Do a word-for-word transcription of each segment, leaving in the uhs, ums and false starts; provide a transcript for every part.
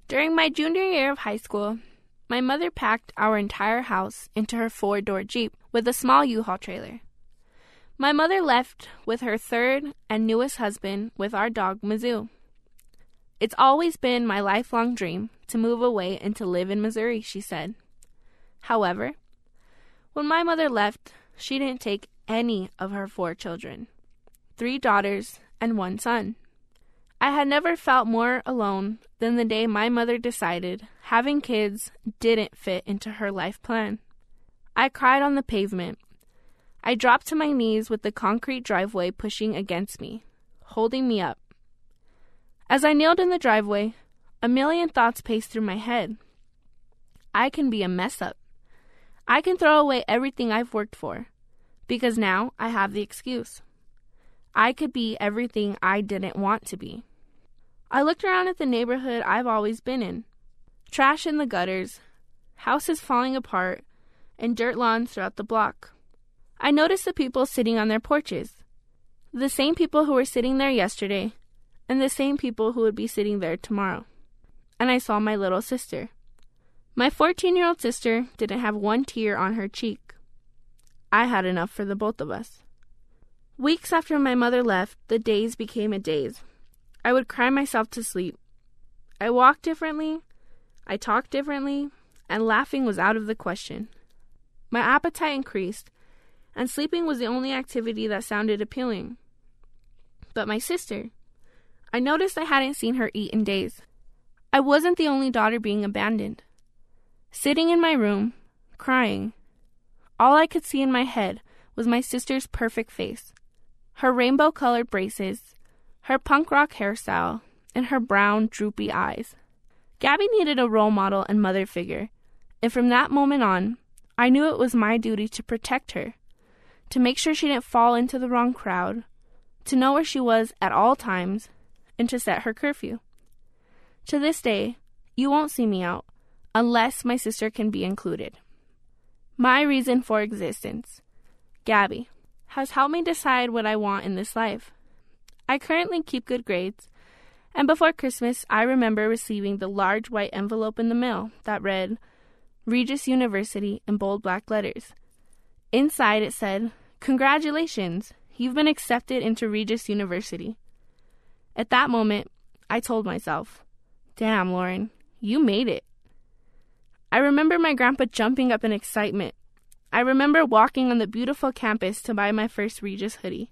During my junior year of high school, my mother packed our entire house into her four-door Jeep with a small U-Haul trailer. My mother left with her third and newest husband with our dog, Mizzou. It's always been my lifelong dream to move away and to live in Missouri, she said. However, when my mother left, she didn't take any of her four children, three daughters and one son. I had never felt more alone than the day my mother decided having kids didn't fit into her life plan. I cried on the pavement. I dropped to my knees with the concrete driveway pushing against me, holding me up. As I kneeled in the driveway, a million thoughts paced through my head. I can be a mess up. I can throw away everything I've worked for, because now I have the excuse. I could be everything I didn't want to be. I looked around at the neighborhood I've always been in. Trash in the gutters, houses falling apart, and dirt lawns throughout the block. I noticed the people sitting on their porches. The same people who were sitting there yesterday, and the same people who would be sitting there tomorrow. And I saw my little sister. My fourteen-year-old sister didn't have one tear on her cheek. I had enough for the both of us. Weeks after my mother left, the days became a daze. I would cry myself to sleep. I walked differently, I talked differently, and laughing was out of the question. My appetite increased, and sleeping was the only activity that sounded appealing. But my sister, I noticed I hadn't seen her eat in days. I wasn't the only daughter being abandoned. Sitting in my room, crying, all I could see in my head was my sister's perfect face, her rainbow-colored braces, her punk rock hairstyle, and her brown, droopy eyes. Gabby needed a role model and mother figure, and from that moment on, I knew it was my duty to protect her, to make sure she didn't fall into the wrong crowd, to know where she was at all times, and to set her curfew. To this day, you won't see me out, unless my sister can be included. My reason for existence, Gabby, has helped me decide what I want in this life. I currently keep good grades, and before Christmas, I remember receiving the large white envelope in the mail that read, Regis University in bold black letters. Inside it said, "Congratulations, you've been accepted into Regis University." At that moment, I told myself, damn, Lauren, you made it. I remember my grandpa jumping up in excitement. I remember walking on the beautiful campus to buy my first Regis hoodie.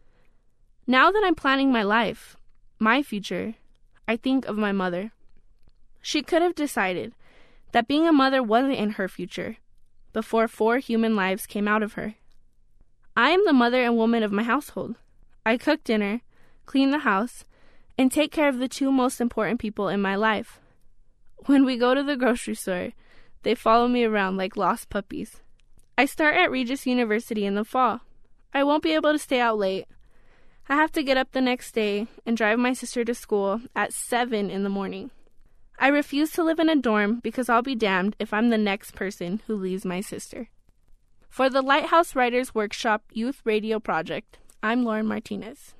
Now that I'm planning my life, my future, I think of my mother. She could have decided that being a mother wasn't in her future before four human lives came out of her. I am the mother and woman of my household. I cook dinner, clean the house, and take care of the two most important people in my life. When we go to the grocery store, they follow me around like lost puppies. I start at Regis University in the fall. I won't be able to stay out late. I have to get up the next day and drive my sister to school at seven in the morning. I refuse to live in a dorm because I'll be damned if I'm the next person who leaves my sister. For the Lighthouse Writers Workshop Youth Radio Project, I'm Lauren Martinez.